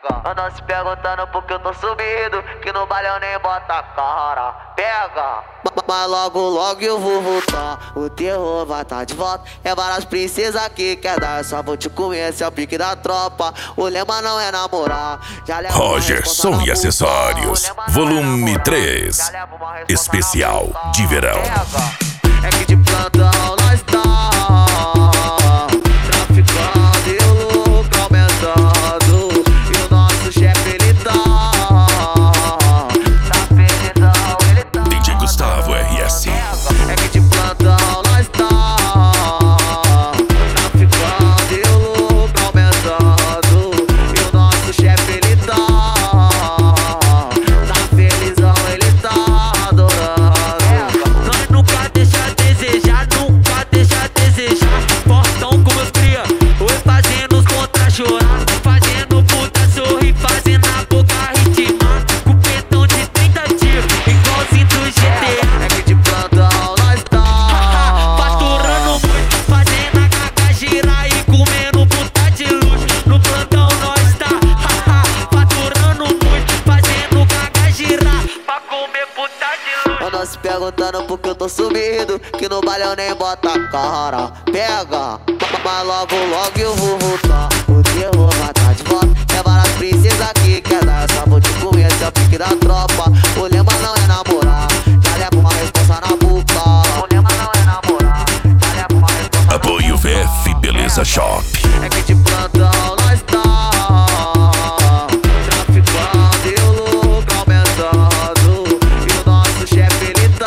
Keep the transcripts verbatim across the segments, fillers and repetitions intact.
Andam se perguntando por que eu tô sumido, que no baile eu nem bota a cara. Pega! Mas logo logo eu vou voltar, o terror vai tá de volta. É várias princesas que quer dar, eu só vou te comer, esse é o pique da tropa. O lema não é namorar. Roger Som e Acessórios, volume três, especial de verão. É que de plantão nós tá traficando e o lucro aumentando, e o nosso chefe ele tá tá felizão, ele tá D J Gustavo R S. É que de plantão nós tá traficando e o lucro aumentando, e o nosso chefe ele tá tá felizão, ele tá adorando. Nós nunca deixa a desejar, nunca deixa a desejar. Portão com meus cria, oi fazendo os contra chorar, fazendo puta sorrir, fazendo a boca ritmar, com petão de trinta tiros, igualzinho do G T A. É que de plantão nós tá faturando muito, fazendo a gaga girar e comendo puta de luxo. No plantão nós tá faturando muito, fazendo gaga girar pra comer puta de luxo. Andam se perguntando por que eu tô sumido, que no baile eu nem bota a cara. Pega! Mas logo logo eu vou voltar, o terror vai tá de volta. É várias princesas que quer dar, eu só vou te comer, esse é o pique da tropa. O lema não é namorar, já leva uma responsa na boca. O lema não é namorar, já leva uma responsa na Apoio V F Beleza Shop. É que de plantão nós tá traficando e o lucro aumentando, e o nosso chefe ele tá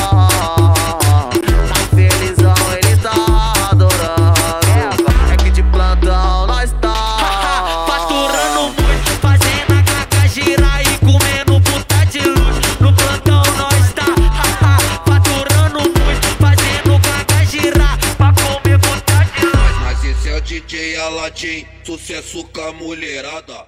tá felizão, ele tá adorando. É que de plantão nós tá faturando muito, fazendo a gaga girar e comendo puta de luxo. No plantão nós tá faturando muito, fazendo gaga girar pra comer puta de luxo. Mas esse é o D J Aladim, sucesso com a mulherada.